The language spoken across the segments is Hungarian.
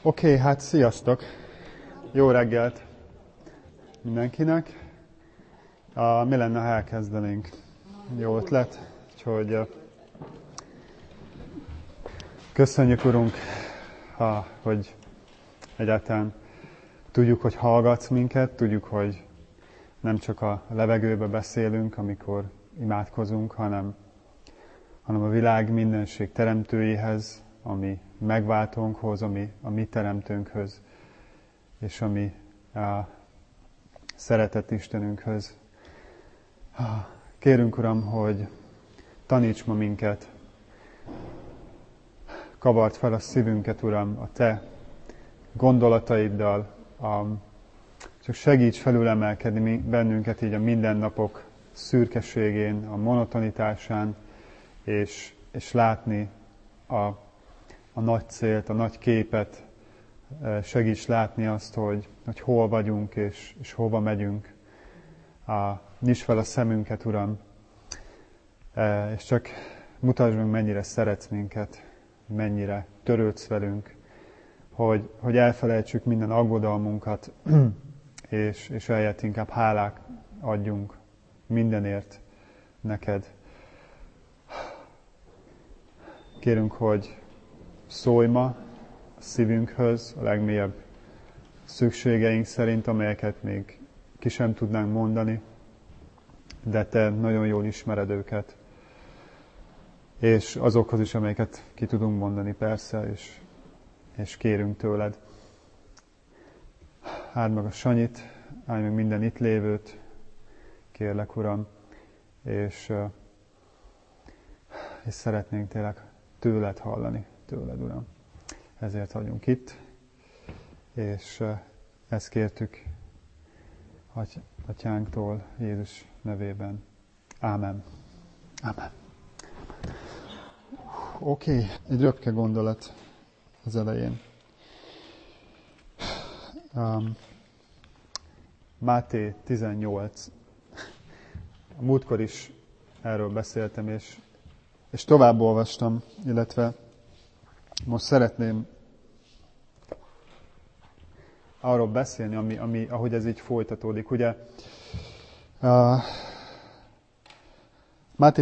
Oké, hát sziasztok! Jó reggelt mindenkinek! Mi lenne, ha elkezdenénk? Jó ötlet? Úgyhogy köszönjük, Urunk, hogy egyáltalán tudjuk, hogy hallgatsz minket, tudjuk, hogy nem csak a levegőbe beszélünk, amikor imádkozunk, hanem a világ mindenség teremtőjéhez, ami megváltónkhoz, ami a mi teremtőnkhöz, és ami a szeretett Istenünkhöz. Kérünk, Uram, hogy taníts ma minket, kavard fel a szívünket, Uram, a Te gondolataiddal, csak segíts felülemelkedni bennünket így a mindennapok szürkeségén, a monotonitásán, és látni a nagy célt, a nagy képet, segíts látni azt, hogy hol vagyunk, és hova megyünk. Nyisd fel a szemünket, Uram, és csak mutasd meg, mennyire szeretsz minket, mennyire törődsz velünk, hogy elfelejtsük minden aggodalmunkat, és eljött inkább hálák adjunk mindenért neked. Kérünk, hogy szólj ma a szívünkhöz, a legmélyebb szükségeink szerint, amelyeket még ki sem tudnánk mondani, de Te nagyon jól ismered őket. És azokhoz is, amelyeket ki tudunk mondani, persze, és kérünk tőled. Áld meg a Sanyit, áld meg minden itt lévőt, kérlek, Uram, és szeretnénk tényleg tőled hallani, tőled, Uram. Ezért vagyunk itt, és ezt kértük Atyánktól, Jézus nevében. Ámen. Ámen. Oké, egy röpke gondolat az elején. Máté 18. A múltkor is erről beszéltem, és tovább olvastam, illetve most szeretném arról beszélni, ahogy ez így folytatódik. Ugye Máté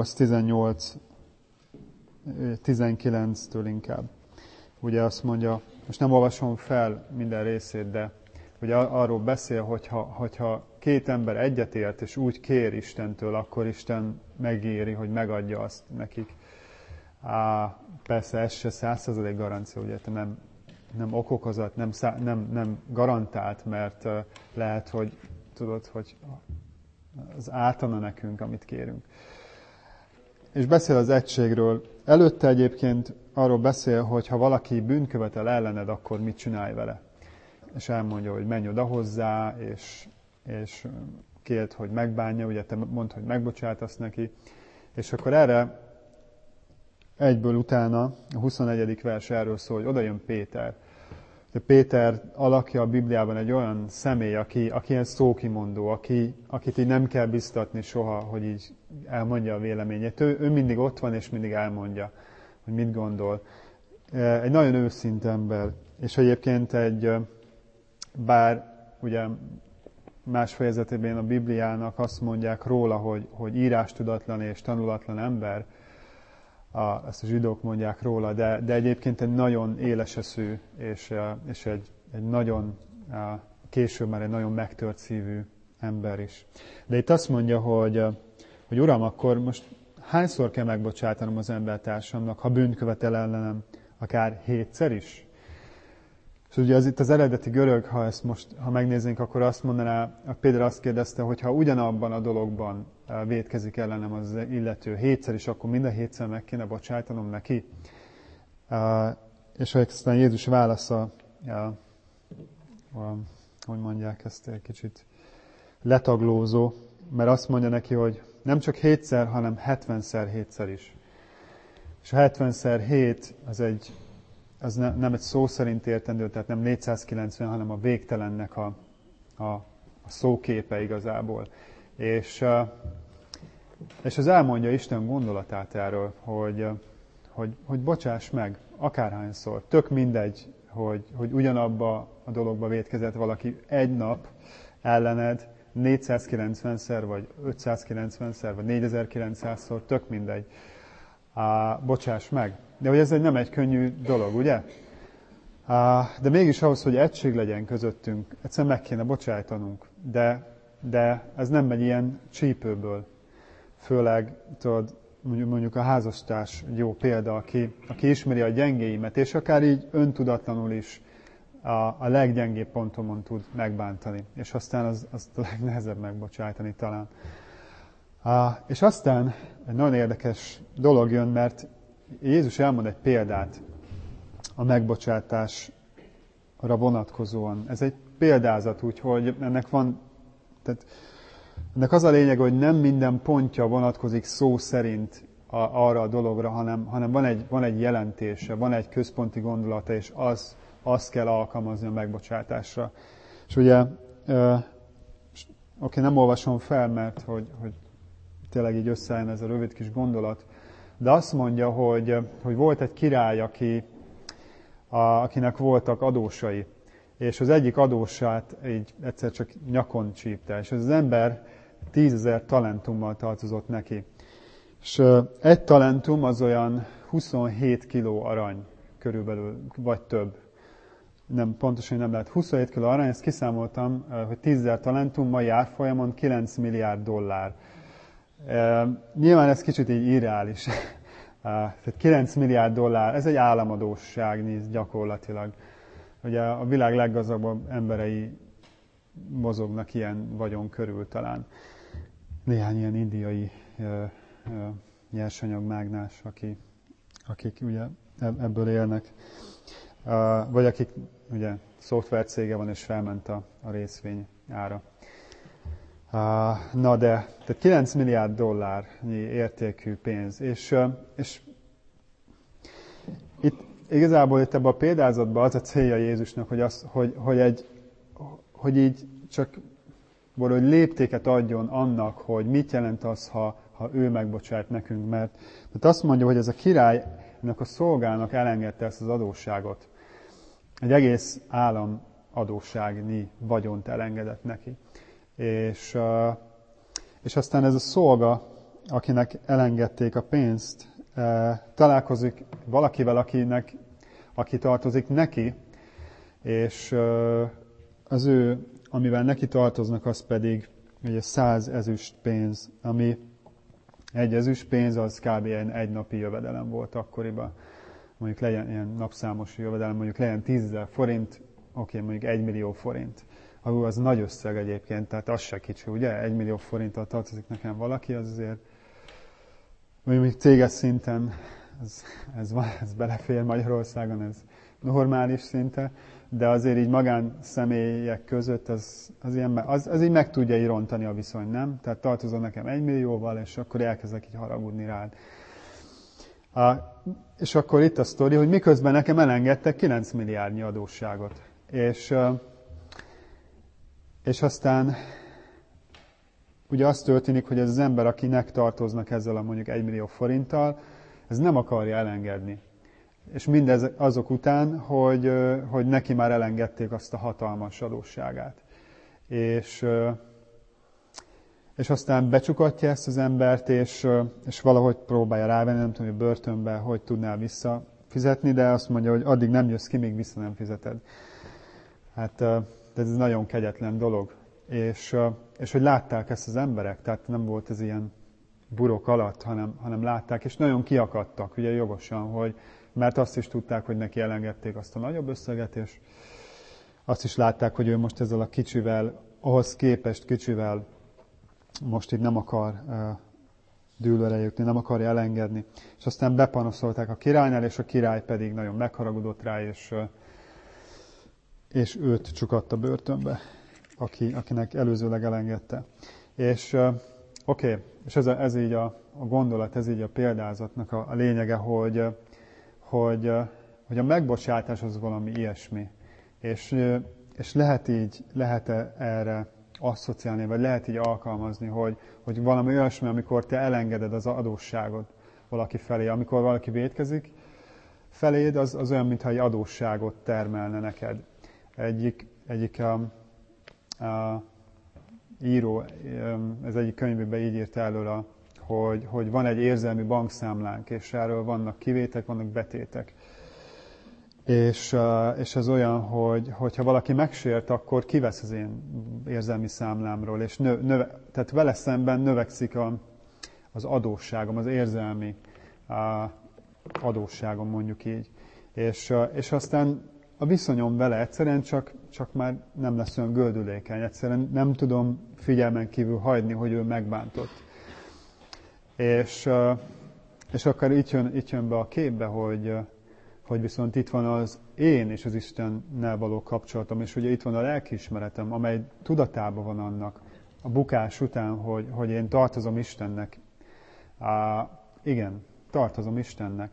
19-től inkább. Ugye azt mondja, most nem olvasom fel minden részét, de ugye arról beszél, hogyha két ember egyetért, és úgy kér Istentől, akkor Isten megéri, hogy megadja azt nekik. Persze ez se 100% garancia, ugye nem okokozat, nem garantált, mert lehet, hogy tudod, hogy az ártana nekünk, amit kérünk. És beszél az egységről. Előtte egyébként arról beszél, hogy ha valaki bűnt követel ellened, akkor mit csinálj vele. És elmondja, hogy menj oda hozzá, és kérd, hogy megbánja, ugye te mondd, hogy megbocsátasz neki. És akkor erre egyből utána a 21. vers erről szól, hogy oda jön Péter. De Péter alakja a Bibliában egy olyan személy, aki ilyen szókimondó, akit így nem kell biztatni soha, hogy így elmondja a véleményét. Ő mindig ott van, és mindig elmondja, hogy mit gondol. Egy nagyon őszinte ember. És egyébként bár ugye más fejezetében a Bibliának azt mondják róla, hogy írástudatlan és tanulatlan ember, ezt a zsidók mondják róla, de egyébként egy nagyon éles eszű, és egy nagyon, később már egy nagyon megtört szívű ember is. De itt azt mondja, hogy Uram, akkor most hányszor kell megbocsátanom az embertársamnak, ha bűnt követel ellenem, akár 7-szer is? És ugye itt az eredeti görög, ha megnézzünk, akkor azt mondaná, Péter azt kérdezte, hogy ha ugyanabban a dologban vétkezik ellenem az illető 7-szer is, akkor mind a 7-szer meg kéne bocsájtanom neki. És aztán Jézus válasza, hogy mondják ezt egy kicsit letaglózó, mert azt mondja neki, hogy nem csak 7-szer, hanem 70-szer 7-szer is. És a 70-szer 7 az nem egy szó szerint értendő, tehát nem 490, hanem a végtelennek a szóképe igazából. És az elmondja Isten gondolatát erről, hogy bocsáss meg akárhányszor. Tök mindegy, hogy ugyanabba a dologba vétkezett valaki egy nap ellened 490-szer, vagy 590-szer, vagy 4900-szor, tök mindegy. Bocsáss meg. De hogy ez nem egy könnyű dolog, ugye? De mégis ahhoz, hogy egység legyen közöttünk, egyszerűen meg kéne bocsájtanunk. De ez nem megy ilyen csípőből. Főleg, tudod, mondjuk a házastárs jó példa, aki ismeri a gyengéimet, és akár így öntudatlanul is a leggyengébb pontomon tud megbántani. És aztán az a legnehezebb megbocsájtani talán. És aztán egy nagyon érdekes dolog jön, mert Jézus elmond egy példát a megbocsátásra vonatkozóan. Ez egy példázat, úgyhogy ennek az a lényeg, hogy nem minden pontja vonatkozik szó szerint arra a dologra, hanem van egy jelentése, van egy központi gondolata, és azt kell alkalmazni a megbocsátásra. És ugye, nem olvasom fel, mert hogy tényleg így összeállna ez a rövid kis gondolat, de azt mondja, hogy volt egy király, akinek voltak adósai, és az egyik adósát így egyszer csak nyakon csípte, és az ember 10 000 talentummal tartozott neki. És egy talentum az olyan 27 kiló arany körülbelül, vagy több. Nem, pontosan nem lehet. 27 kiló arany, ezt kiszámoltam, hogy 10 000 talentum mai árfolyamon 9 milliárd dollár. Nyilván ez kicsit így irreális. Tehát 9 milliárd dollár, ez egy államadósság gyakorlatilag. Ugye a világ leggazdagabb emberei mozognak ilyen vagyon körül talán. Néhány ilyen indiai nyersanyagmágnás, akik ugye ebből élnek. Vagy akik ugye szoftvercége van és felment a részvény ára. Tehát 9 milliárd dollárnyi értékű pénz. És itt igazából ebben a példázatban az a célja Jézusnak, hogy így csak valahogy léptéket adjon annak, hogy mit jelent az, ha ő megbocsát nekünk. Mert azt mondja, hogy ez a király ennek a szolgának elengedte ezt az adósságot. Egy egész állam adósságnyi vagyont elengedett neki. És aztán ez a szolga, akinek elengedték a pénzt, találkozik valakivel, aki tartozik neki, és az ő, amivel neki tartoznak, az pedig ugye 100 ezüst pénz, ami egy ezüst pénz, az kb. Egy napi jövedelem volt akkoriban. Mondjuk legyen ilyen napszámos jövedelem, mondjuk legyen 10 000 forint, mondjuk 1 millió forint. Az nagy összeg egyébként, tehát az se kicsi, ugye? 1 millió forinttal tartozik nekem valaki, az azért, mondjuk céges szinten, ez belefér Magyarországon, ez normális szinte, de azért így magánszemélyek között az így meg tudja így rontani a viszony, nem? Tehát tartozom nekem 1 millióval, és akkor elkezdek így haragudni rád. És akkor itt a sztori, hogy miközben nekem elengedtek 9 milliárdnyi adósságot. És aztán ugye az történik, hogy ez az ember, akinek tartoznak ezzel a mondjuk 1 millió forinttal, ez nem akarja elengedni. És mindez azok után, hogy neki már elengedték azt a hatalmas adósságát. És aztán becsukatja ezt az embert, és valahogy próbálja rávenni, nem tudom, hogy börtönbe hogy tudnál visszafizetni, de azt mondja, hogy addig nem jössz ki, míg vissza nem fizeted. Hát ez nagyon kegyetlen dolog. És hogy látták ezt az emberek, tehát nem volt ez ilyen burok alatt, hanem látták, és nagyon kiakadtak, ugye jogosan, mert azt is tudták, hogy neki elengedték azt a nagyobb összeget, és azt is látták, hogy ő most ezzel a kicsivel, ahhoz képest kicsivel most itt nem akar dűlőre jutni, nem akarja elengedni. És aztán bepanaszolták a királynál, és a király pedig nagyon megharagudott rá, és őt csukatta börtönbe, akinek előzőleg elengedte. És és ez így a gondolat, ez így a példázatnak a lényege, hogy a megbocsátás az valami ilyesmi. És lehet erre asszociálni, vagy lehet így alkalmazni, hogy valami olyasmi, amikor te elengeded az adósságot valaki felé, amikor valaki vétkezik feléd, az olyan, mintha egy adósságot termelne neked. Egyik író, ez egyik könyvében így írta elől, hogy van egy érzelmi bankszámlánk, és erről vannak kivétek, vannak betétek. És ez olyan, hogy ha valaki megsért, akkor kivesz az én érzelmi számlámról, és tehát vele szemben növekszik az adósságom, az érzelmi adósságom, mondjuk így. És aztán a viszonyom vele egyszerűen csak már nem lesz olyan gördülékeny. Egyszerűen nem tudom figyelmen kívül hagyni, hogy ő megbántott. És akkor itt jön be a képbe, hogy viszont itt van az én és az Istennel való kapcsolatom, és ugye itt van a lelkiismeretem, amely tudatában van annak a bukás után, hogy én tartozom Istennek. Igen, tartozom Istennek.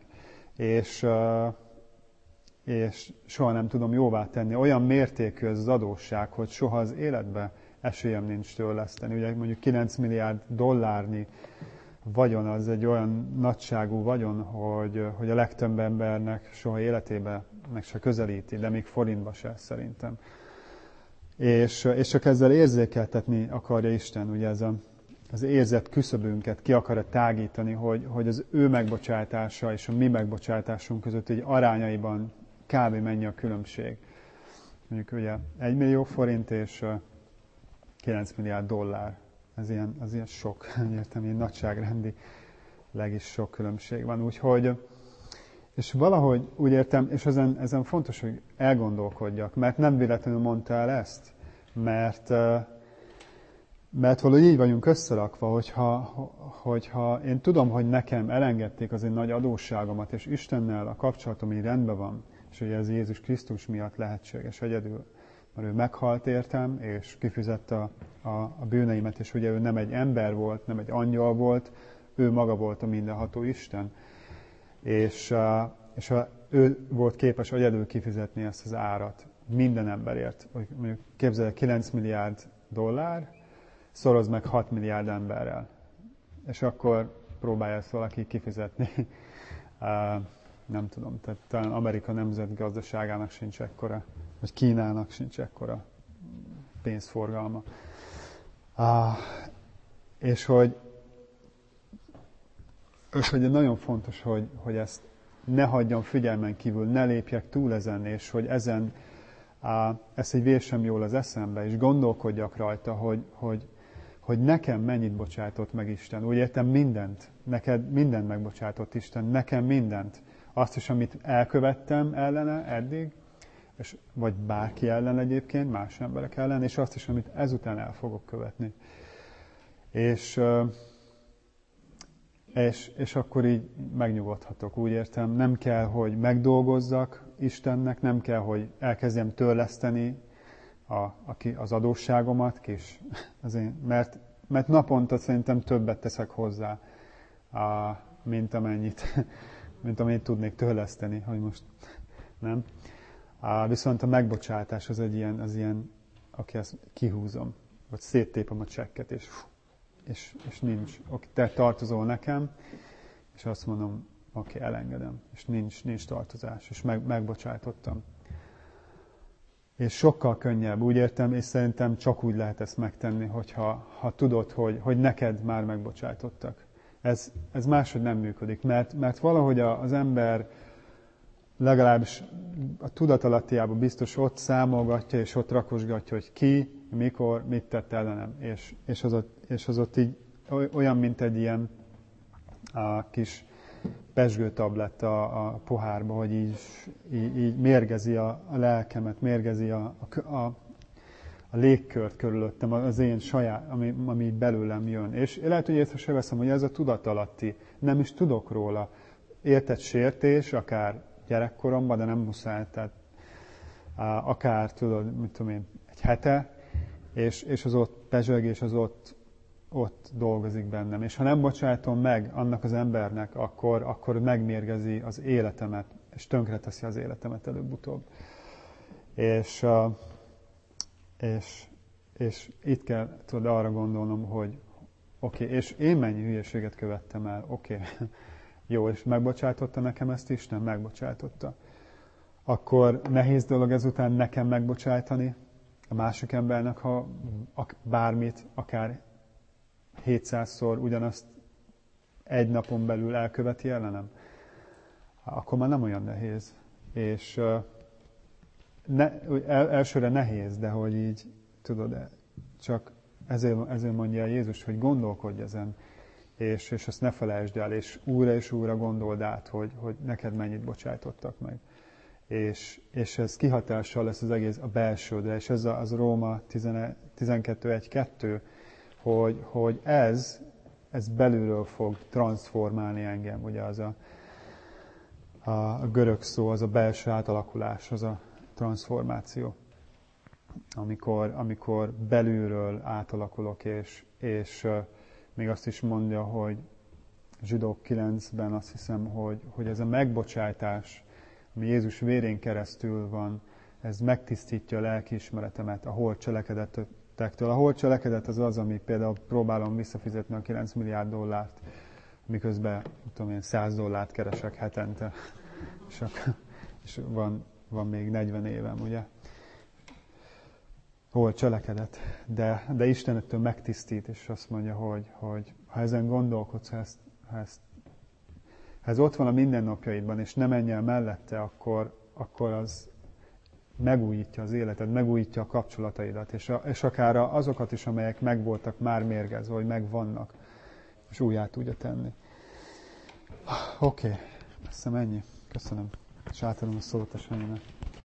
És soha nem tudom jóvá tenni. Olyan mértékű ez az adósság, hogy soha az életbe esélyem nincs törleszteni. Ugye mondjuk 9 milliárd dollárnyi vagyon az egy olyan nagyságú vagyon, hogy a legtöbb embernek soha életében meg se közelíti, de még forintba se szerintem. És csak ezzel érzékeltetni akarja Isten, ugye az érzett küszöbünket ki akarja tágítani, hogy az ő megbocsátása és a mi megbocsátásunk között egy arányaiban kb. Mennyi a különbség. Mondjuk ugye 1 millió forint és 9 milliárd dollár. Az ilyen sok, értem, ilyen nagyságrendileg is sok különbség van. Úgyhogy, és valahogy úgy értem, és ezen fontos, hogy elgondolkodjak, mert nem véletlenül mondta el ezt, mert valahogy így vagyunk összerakva, hogyha én tudom, hogy nekem elengedték az én nagy adósságomat, és Istennel a kapcsolatom így rendben van, és ugye ez Jézus Krisztus miatt lehetséges egyedül, mert ő meghalt értem, és kifizette a bűneimet, és ugye ő nem egy ember volt, nem egy angyal volt, ő maga volt a mindenható Isten, és ő volt képes egyedül kifizetni ezt az árat minden emberért. Mondjuk képzelj, 9 milliárd dollár, szorozd meg 6 milliárd emberrel, és akkor próbálja ezt valaki kifizetni. Nem tudom, tehát talán Amerika nemzetgazdaságának sincs ekkora, vagy Kínának sincs ekkora pénzforgalma. És hogy nagyon fontos, hogy ezt ne hagyjam figyelmen kívül, ne lépjek túl ezen, és hogy ezt egy vér sem jól az eszembe, és gondolkodjak rajta, hogy nekem mennyit bocsátott meg Isten. Úgy értem, mindent. Neked mindent megbocsátott Isten. Nekem mindent. Azt is, amit elkövettem ellene eddig, vagy bárki ellen egyébként, más emberek ellen, és azt is, amit ezután el fogok követni. És akkor így megnyugodhatok. Úgy értem, nem kell, hogy megdolgozzak Istennek, nem kell, hogy elkezdjem törleszteni az adósságomat, mert naponta szerintem többet teszek hozzá, mint amennyit tudnék törleszteni, hogy most nem. Viszont a megbocsátás az ilyen, aki ezt kihúzom, vagy széttépem a csekket, és nincs. Te tartozol nekem, és azt mondom, elengedem, és nincs tartozás, és megbocsátottam. És sokkal könnyebb, úgy értem, és szerintem csak úgy lehet ezt megtenni, ha tudod, hogy neked már megbocsátottak. Ez máshogy nem működik, mert valahogy az ember legalábbis a tudatalattiában biztos ott számolgatja, és ott rakosgatja, hogy ki, mikor, mit tett ellenem. És az ott így olyan, mint egy ilyen kis pezsgőtabletta a pohárba, hogy így mérgezi a lelkemet, mérgezi a légkört körülöttem, az én saját, ami belőlem jön. És lehet, hogy észre se veszem, hogy ez a tudatalatti, nem is tudok róla. Értett sértés, akár gyerekkoromban, de nem muszáj, tehát akár, tudod, mit tudom én, egy hete, és az ott pezsögés, az ott dolgozik bennem. És ha nem bocsátom meg annak az embernek, akkor megmérgezi az életemet, és tönkreteszi az életemet előbb-utóbb. És itt kell arra gondolnom, hogy oké, és én mennyi hülyeséget követtem el, Jó, és megbocsátotta nekem ezt Isten? Megbocsátotta. Akkor nehéz dolog ezután nekem megbocsájtani a másik embernek, ha bármit, akár 700-szor ugyanazt egy napon belül elköveti ellenem? Akkor már nem olyan nehéz. És elsőre nehéz, de hogy így, tudod, csak ezért mondja Jézus, hogy gondolkodj ezen, és ezt ne felejtsd el, és újra gondold át, hogy neked mennyit bocsájtottak meg. És ez kihatással lesz az egész a belsődre, és ez az Róma 12.1.2, hogy ez belülről fog transformálni engem, ugye az a görög szó, az a belső átalakulás, az a transformáció. Amikor belülről átalakulok, és még azt is mondja, hogy Zsidók 9-ben azt hiszem, hogy ez a megbocsájtás, ami Jézus vérén keresztül van, ez megtisztítja a lelkiismeretemet a holt cselekedetektől. A holt cselekedet az, ami például próbálom visszafizetni a 9 milliárd dollárt, miközben, tudom én, $100 keresek hetente, és van még 40 évem, ugye? Holt cselekedet. De Isten ettől megtisztít, és azt mondja, hogy ha ezen gondolkodsz, ha ez ott van a mindennapjaidban, és nem menj el mellette, akkor az megújítja az életed, megújítja a kapcsolataidat, és akár azokat is, amelyek megvoltak már mérgezve, vagy megvannak, és újjá tudja tenni. Oké, azt hiszem ennyi. Köszönöm. És átadom a szót a Sanyinak.